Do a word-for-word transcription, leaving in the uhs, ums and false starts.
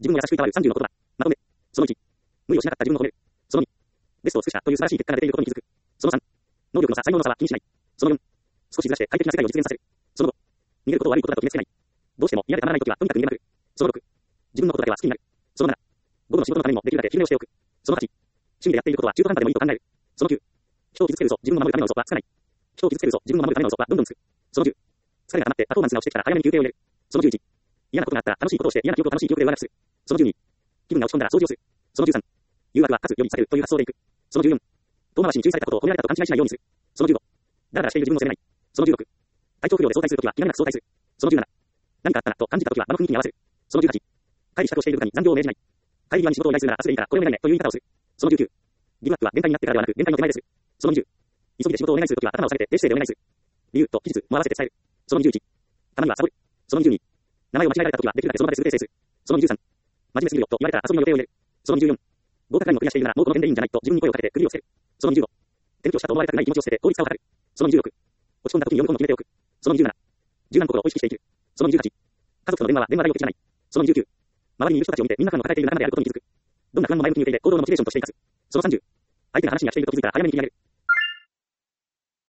自分を優しくいたわるさんじゅうの言葉。まとめ。そのいち。無理をしなかった自分を褒める。そのに。ベストを尽くしたという素晴らしい結果が出ていることに気づく。そのさん。能力の差、才能の差は気にしない。そのよん。少しずらして快適な世界を実現させる。そのご。逃げることを悪いことだと決めつけない。どうしても嫌でたまらないときはとにかく逃げまくる。そのろく。自分のことだけは好きになる。そのなな。午後の仕事のためにもできるだけ昼寝をしておく。そのはち。趣味でやっていることは中途半端でもいいと考える。そのきゅう。人を傷つけるぞ、自分を守るための嘘はつかない。人を傷つけるぞ、自分を守るための嘘はどんどんつく。そのじゅう。疲れが溜まってパフォーマンスが落ちてきたら早めに休憩を入れる。そのじゅういち。嫌なことがあったら楽しいことをして嫌な記憶を楽しい記憶で上書きする。そのじゅうに。気分が落ち込んだら掃除をする。そのじゅうさん。誘惑は勝つより避けるという発想でいく。そのじゅうよん。遠回しに注意されたことを褒められたと勘違いしないようにする。そのじゅうご。だらだらしている自分を責めない。そのじゅうろく。体調不良で早退するときは気兼ねなく早退する。そのじゅうなな。何かあったなと感じたときは場の雰囲気に合わせる。そのじゅうはち。会議資格をしている部下に残業を命じない。会議際に仕事を依頼するなら明日でいいからこれをやめないねという言い方をする。そのじゅうきゅう。ギブアップは限界になってからではなく限界の手前でする。そのにじゅう。急ぎで仕事をお願いするときは頭を下げて低姿勢でお願いする。理由と期日も合わせて伝える。そのにじゅういち。たまにはサボる。そのにじゅうに。名前を間違えられたときはできるだけその場ですぐ訂正する。そのにじゅうさん。真面目すぎるよと言われたら遊びの予定を入れる。そのにじゅうよん。合格ラインをクリアしているならもうこの点でいいんじゃないと自分に声をかけて首をつける。そのにじゅうご。転居したと思われたくない気持ちを捨てて効率さを図る。そのにじゅうろく。落ち込んだ時に読む本を決めておく。そのにじゅうなな。柔軟な心を意識して生きる。そのにじゅうはち。家族との電話は電話代を口じゃない。そのにじゅうきゅう。周りにいる人たちを見てみんな不安の抱えている仲間であることに気づく。どんな不安も前向きに受け入れ行動のモチベーションとして生かす。そのさんじゅう。相手が話に飽きていると気づいたら早めに切り上げる。